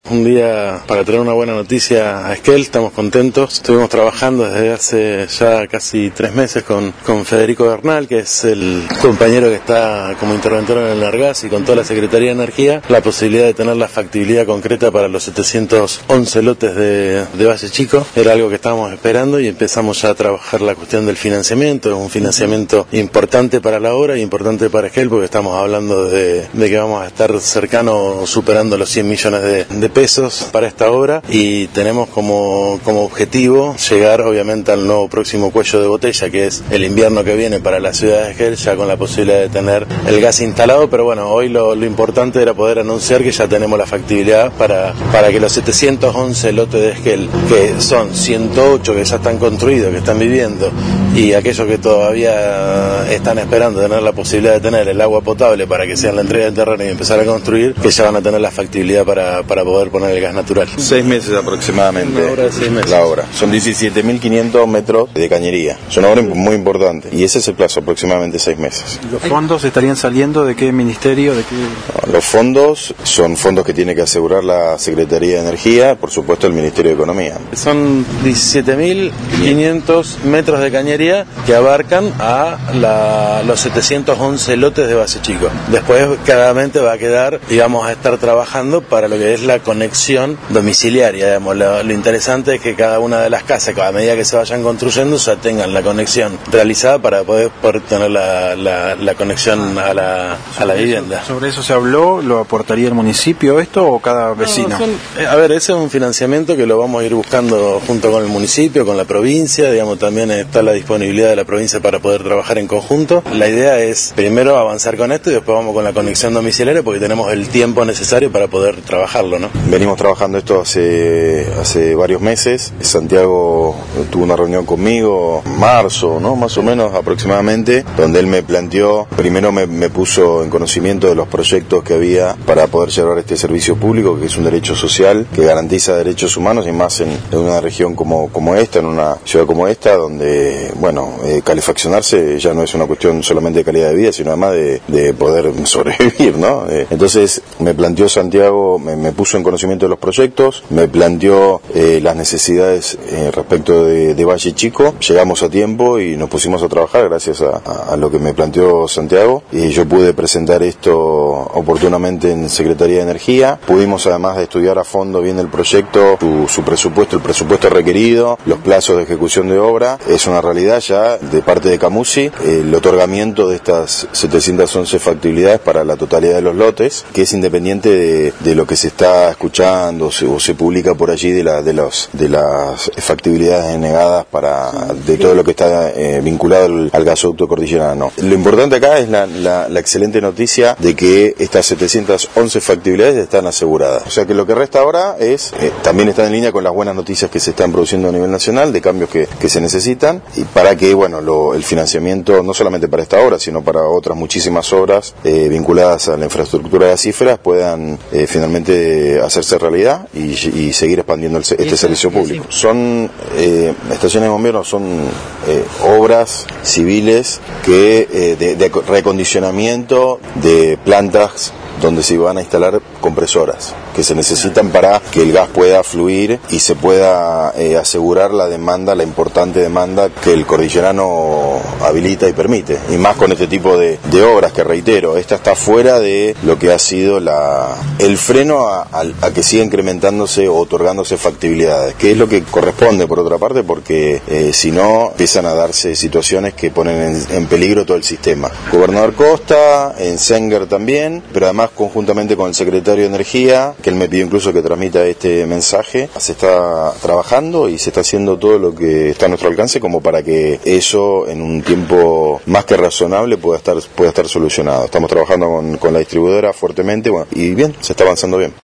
Un día para traer una buena noticia a Esquel, estamos contentos. Estuvimos trabajando desde hace ya casi 3 meses con Federico Bernal, que es el compañero que está como interventor en el Largas, y con toda la Secretaría de Energía, la posibilidad de tener la factibilidad concreta para los 711 lotes de Valle Chico. Era algo que estábamos esperando y empezamos ya a trabajar la cuestión del financiamiento. Es un financiamiento importante para la obra y importante para Esquel, porque estamos hablando de que vamos a estar cercano, superando los 100 millones de pesos para esta obra, y tenemos como objetivo llegar obviamente al nuevo próximo cuello de botella, que es el invierno que viene para la ciudad de Esquel, ya con la posibilidad de tener el gas instalado. Pero bueno, hoy lo importante era poder anunciar que ya tenemos la factibilidad para que los 711 lotes de Esquel, que son 108 que ya están construidos, que están viviendo, y aquellos que todavía están esperando tener la posibilidad de tener el agua potable para que sean la entrega del terreno y empezar a construir, que ya van a tener la factibilidad para poder poner el gas natural. 6 meses aproximadamente. Una obra de 6 meses. La obra. Son 17.500 metros de cañería. Es una obra muy importante. Y ese es el plazo, aproximadamente 6 meses. ¿Los fondos estarían saliendo de qué ministerio? ¿De qué? Los fondos son fondos que tiene que asegurar la Secretaría de Energía, por supuesto el Ministerio de Economía. Son 17.500 metros de cañería que abarcan a los 711 lotes de Valle Chico. Después claramente va a quedar, y vamos a estar trabajando para lo que es la conexión domiciliaria, digamos. Lo interesante es que cada una de las casas, a medida que se vayan construyendo, ya tengan la conexión realizada para poder tener la conexión a la vivienda. ¿Sobre eso se habló? ¿Lo aportaría el municipio esto o cada vecino? Ese es un financiamiento que lo vamos a ir buscando junto con el municipio, con la provincia, digamos. También está la disponibilidad de la provincia para poder trabajar en conjunto. La idea es primero avanzar con esto y después vamos con la conexión domiciliaria, porque tenemos el tiempo necesario para poder trabajarlo, ¿no? Venimos trabajando esto hace varios meses. Santiago tuvo una reunión conmigo en marzo, ¿no? Más o menos aproximadamente, donde él me planteó, primero me puso en conocimiento de los proyectos que había para poder llevar este servicio público, que es un derecho social, que garantiza derechos humanos, y más en una región como esta, en una ciudad como esta, donde, bueno, calefaccionarse ya no es una cuestión solamente de calidad de vida, sino además de poder sobrevivir, ¿no? Entonces me planteó Santiago, me puso en conocimiento de los proyectos, me planteó las necesidades respecto de Valle Chico. Llegamos a tiempo y nos pusimos a trabajar gracias a lo que me planteó Santiago, y yo pude presentar esto oportunamente en Secretaría de Energía. Pudimos, además de estudiar a fondo bien el proyecto, su presupuesto, el presupuesto requerido, los plazos de ejecución de obra. Es una realidad ya de parte de Camusi el otorgamiento de estas 711 factibilidades para la totalidad de los lotes, que es independiente de lo que se está escuchando o se publica por allí de las factibilidades denegadas de todo lo que está vinculado al gasoducto cordillerano. Lo importante acá es la excelente noticia de que estas 711 factibilidades están aseguradas. O sea que lo que resta ahora también está en línea con las buenas noticias que se están produciendo a nivel nacional, de cambios que se necesitan, y para que, bueno, el financiamiento, no solamente para esta obra, sino para otras muchísimas obras vinculadas a la infraestructura gasífera, puedan finalmente hacerse realidad y seguir expandiendo este servicio público. Son estaciones de bomberos, son obras civiles de recondicionamiento de plantas donde se van a instalar compresoras que se necesitan para que el gas pueda fluir y se pueda asegurar la demanda, la importante demanda que el cordillerano habilita y permite, y más con este tipo de obras que, reitero, esta está fuera de lo que ha sido el freno a que siga incrementándose o otorgándose factibilidades, que es lo que corresponde, por otra parte, porque si no empiezan a darse situaciones que ponen en peligro todo el sistema. Gobernador Costa, en Senger también, pero además conjuntamente con el secretario de Energía, que él me pidió incluso que transmita este mensaje. Se está trabajando y se está haciendo todo lo que está a nuestro alcance como para que eso en un tiempo más que razonable pueda estar solucionado. Estamos trabajando con la distribuidora fuertemente, bueno, y bien, se está avanzando bien.